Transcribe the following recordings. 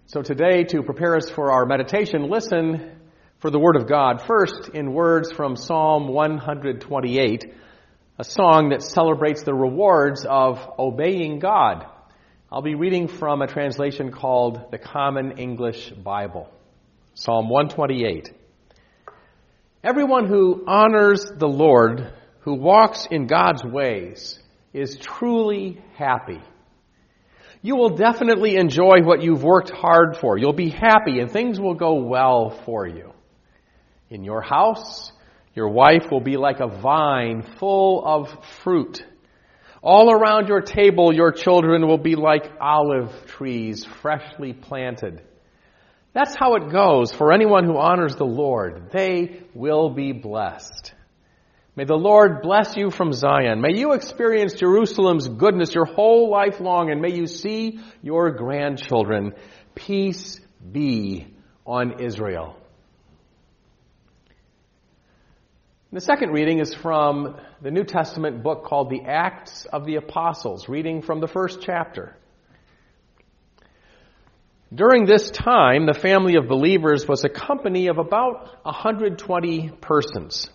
So today, to prepare us for our meditation, listen for the Word of God. First, in words from Psalm 128, a song that celebrates the rewards of obeying God. I'll be reading from a translation called the Common English Bible. Psalm 128. Everyone who honors the Lord, who walks in God's ways, is truly happy. You will definitely enjoy what you've worked hard for. You'll be happy and things will go well for you. In your house, your wife will be like a vine full of fruit. All around your table, your children will be like olive trees freshly planted. That's how it goes for anyone who honors the Lord. They will be blessed. May the Lord bless you from Zion. May you experience Jerusalem's goodness your whole life long, and may you see your grandchildren. Peace be on Israel. The second reading is from the New Testament book called the Acts of the Apostles, reading from the first chapter. During this time, the family of believers was a company of about 120 persons.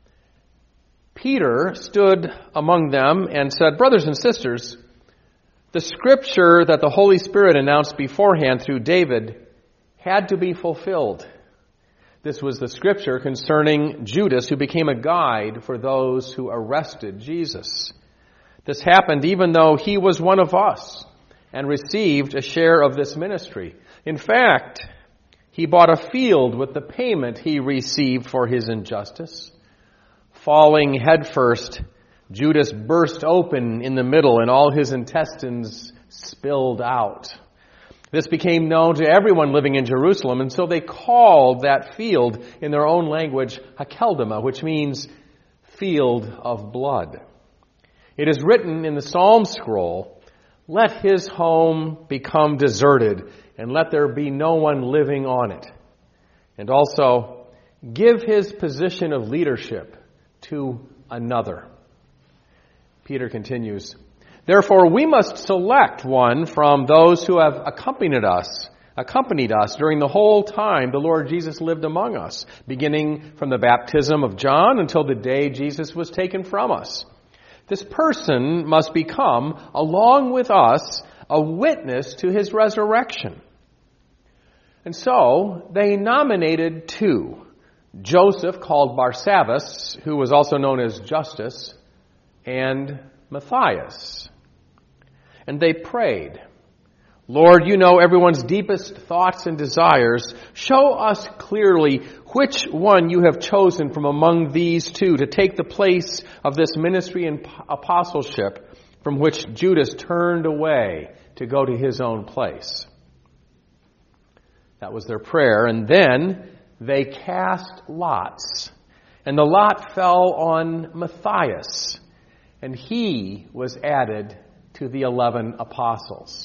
Peter stood among them and said, "Brothers and sisters, the scripture that the Holy Spirit announced beforehand through David had to be fulfilled. This was the scripture concerning Judas, who became a guide for those who arrested Jesus. This happened even though he was one of us and received a share of this ministry. In fact, he bought a field with the payment he received for his injustice. Falling headfirst, Judas burst open in the middle and all his intestines spilled out. This became known to everyone living in Jerusalem, and so they called that field in their own language Hakeldama, which means field of blood. It is written in the Psalm scroll, 'Let his home become deserted, and let there be no one living on it.' And also, 'Give his position of leadership to another.'" Peter continues, "Therefore we must select one from those who have accompanied us during the whole time the Lord Jesus lived among us, beginning from the baptism of John until the day Jesus was taken from us. This person must become, along with us, a witness to his resurrection." And so they nominated two: Joseph, called Barsabbas, who was also known as Justus, and Matthias. And they prayed, "Lord, you know everyone's deepest thoughts and desires. Show us clearly which one you have chosen from among these two to take the place of this ministry and apostleship from which Judas turned away to go to his own place." That was their prayer. And then they cast lots, and the lot fell on Matthias, and he was added to the 11 apostles.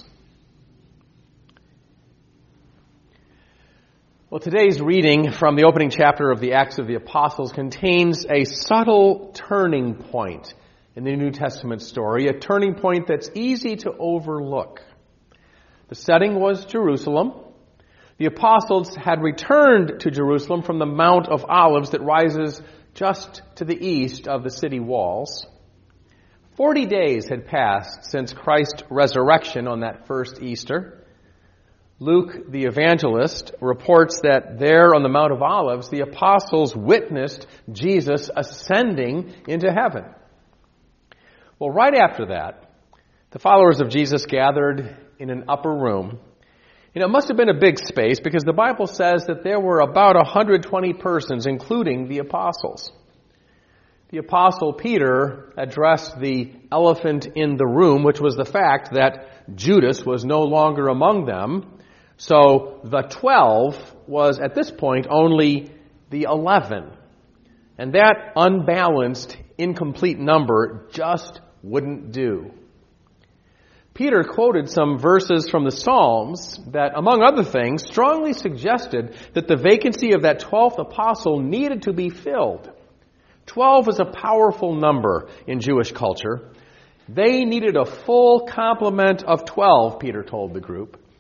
Well, today's reading from the opening chapter of the Acts of the Apostles contains a subtle turning point in the New Testament story, a turning point that's easy to overlook. The setting was Jerusalem. The apostles had returned to Jerusalem from the Mount of Olives that rises just to the east of the city walls. 40 days had passed since Christ's resurrection on that first Easter. Luke, the evangelist, reports that there on the Mount of Olives, the apostles witnessed Jesus ascending into heaven. Well, right after that, the followers of Jesus gathered in an upper room. It must have been a big space because the Bible says that there were about 120 persons, including the apostles. The apostle Peter addressed the elephant in the room, which was the fact that Judas was no longer among them. So the 12 was at this point only the 11. And that unbalanced, incomplete number just wouldn't do. Peter quoted some verses from the Psalms that, among other things, strongly suggested that the vacancy of that 12th apostle needed to be filled. 12 is a powerful number in Jewish culture. They needed a full complement of 12, Peter told the group.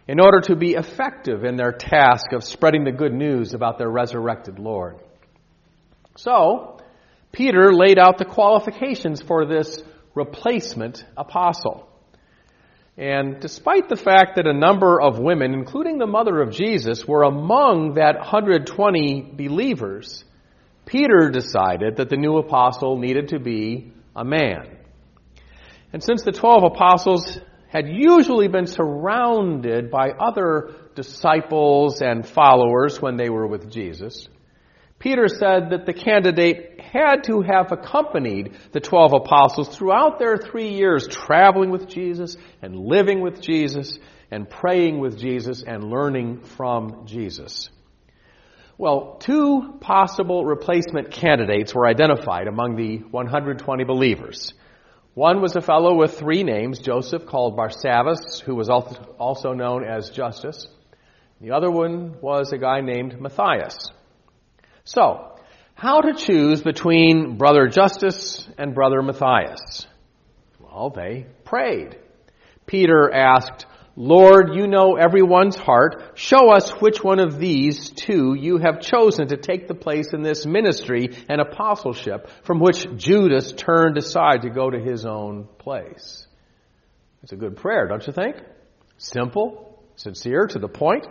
in order to be effective in their task of spreading the good news about their resurrected Lord. So, Peter laid out the qualifications for this replacement apostle. And despite the fact that a number of women, including the mother of Jesus, were among that 120 believers, Peter decided that the new apostle needed to be a man. And since the 12 apostles had usually been surrounded by other disciples and followers when they were with Jesus, Peter said that the candidate had to have accompanied the 12 apostles throughout their 3 years traveling with Jesus and living with Jesus and praying with Jesus and learning from Jesus. Well, 2 possible replacement candidates were identified among the 120 believers. One was a fellow with 3 names, Joseph, called Barsabbas, who was also known as Justus. The other one was a guy named Matthias. So, how to choose between Brother Justus and Brother Matthias? Well, they prayed. Peter asked, "Lord, you know everyone's heart. Show us which one of these 2 you have chosen to take the place in this ministry and apostleship from which Judas turned aside to go to his own place." It's a good prayer, don't you think? Simple, sincere, to the point.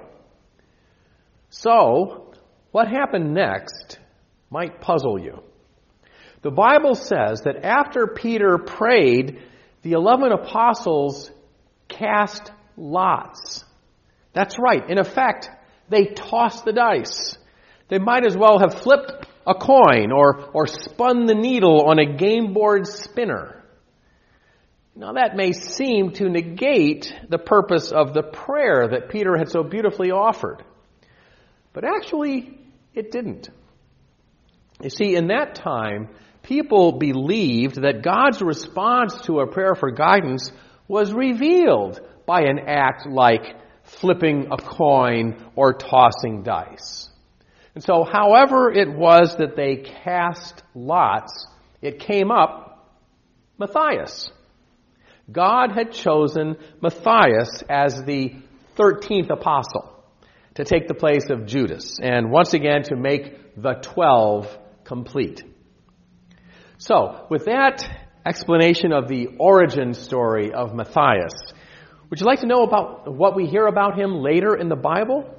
So, what happened next might puzzle you. The Bible says that after Peter prayed, the 11 apostles cast lots. That's right. In effect, they tossed the dice. They might as well have flipped a coin or spun the needle on a game board spinner. Now that may seem to negate the purpose of the prayer that Peter had so beautifully offered. But actually, it didn't. You see, in that time, people believed that God's response to a prayer for guidance was revealed by an act like flipping a coin or tossing dice. And so, however it was that they cast lots, it came up Matthias. God had chosen Matthias as the 13th apostle to take the place of Judas, and once again to make the 12 complete. So, with that explanation of the origin story of Matthias, would you like to know about what we hear about him later in the Bible?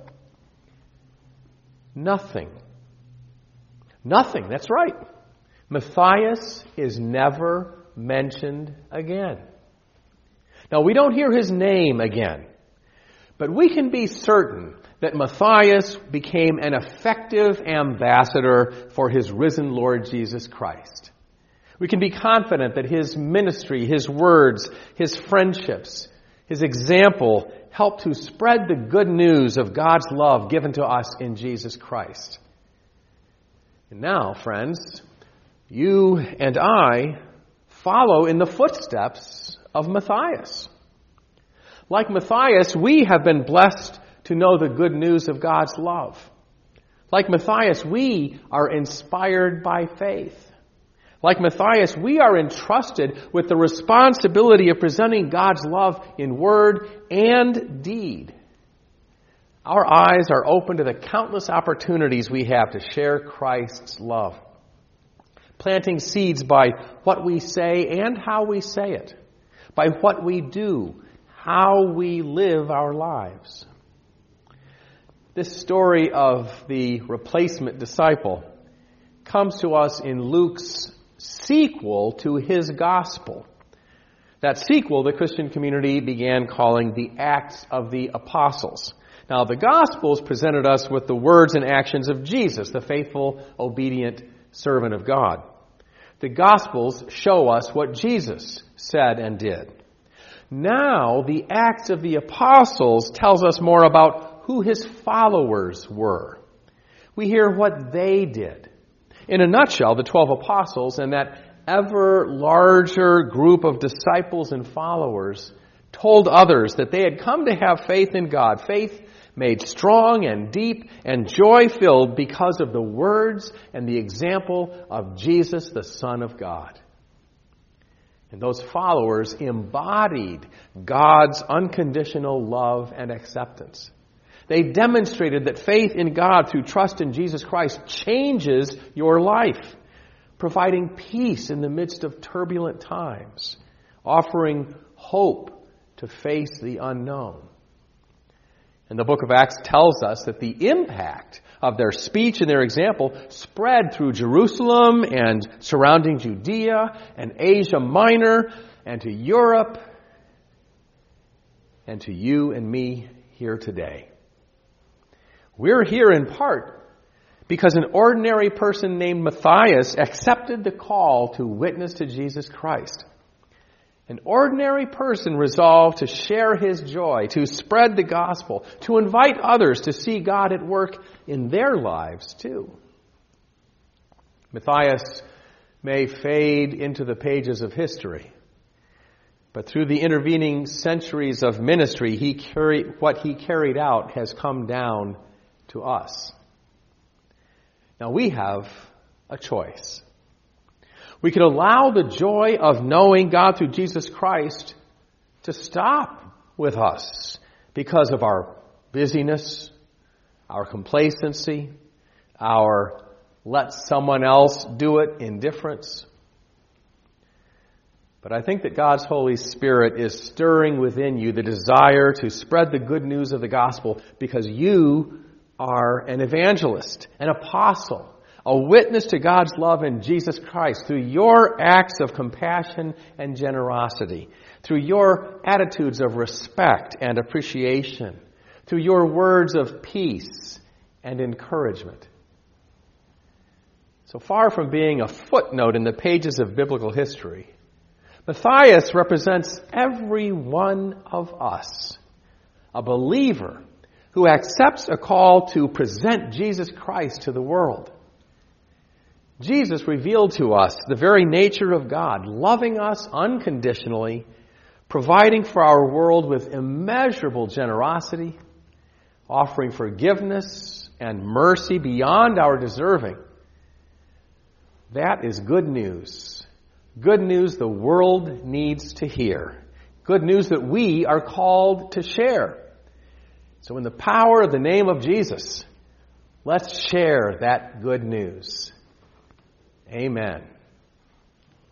Nothing. Nothing, that's right. Matthias is never mentioned again. Now, we don't hear his name again, but we can be certain that Matthias became an effective ambassador for his risen Lord Jesus Christ. We can be confident that his ministry, his words, his friendships, his example helped to spread the good news of God's love given to us in Jesus Christ. And now, friends, you and I follow in the footsteps of Matthias. Like Matthias, we have been blessed to know the good news of God's love. Like Matthias, we are inspired by faith. Like Matthias, we are entrusted with the responsibility of presenting God's love in word and deed. Our eyes are open to the countless opportunities we have to share Christ's love, planting seeds by what we say and how we say it, by what we do, how we live our lives. This story of the replacement disciple comes to us in Luke's sequel to his gospel. That sequel the Christian community began calling the Acts of the Apostles. Now, the Gospels presented us with the words and actions of Jesus, the faithful, obedient servant of God. The Gospels show us what Jesus said and did. Now, the Acts of the Apostles tells us more about who his followers were. We hear what they did. In a nutshell, the 12 apostles and that ever larger group of disciples and followers told others that they had come to have faith in God, faith made strong and deep and joy-filled because of the words and the example of Jesus, the Son of God. And those followers embodied God's unconditional love and acceptance. They demonstrated that faith in God through trust in Jesus Christ changes your life, providing peace in the midst of turbulent times, offering hope to face the unknown. And the book of Acts tells us that the impact of their speech and their example spread through Jerusalem and surrounding Judea and Asia Minor and to Europe and to you and me here today. We're here in part because an ordinary person named Matthias accepted the call to witness to Jesus Christ. An ordinary person resolved to share his joy, to spread the gospel, to invite others to see God at work in their lives too. Matthias may fade into the pages of history, but through the intervening centuries of ministry, what he carried out has come down to us. Now we have a choice. We could allow the joy of knowing God through Jesus Christ to stop with us because of our busyness, our complacency, our let someone else do it indifference. But I think that God's Holy Spirit is stirring within you the desire to spread the good news of the gospel because you are an evangelist, an apostle, a witness to God's love in Jesus Christ through your acts of compassion and generosity, through your attitudes of respect and appreciation, through your words of peace and encouragement. So far from being a footnote in the pages of biblical history, Matthias represents every one of us, a believer who accepts a call to present Jesus Christ to the world. Jesus revealed to us the very nature of God, loving us unconditionally, providing for our world with immeasurable generosity, offering forgiveness and mercy beyond our deserving. That is good news. Good news the world needs to hear. Good news that we are called to share. So in the power of the name of Jesus, let's share that good news. Amen.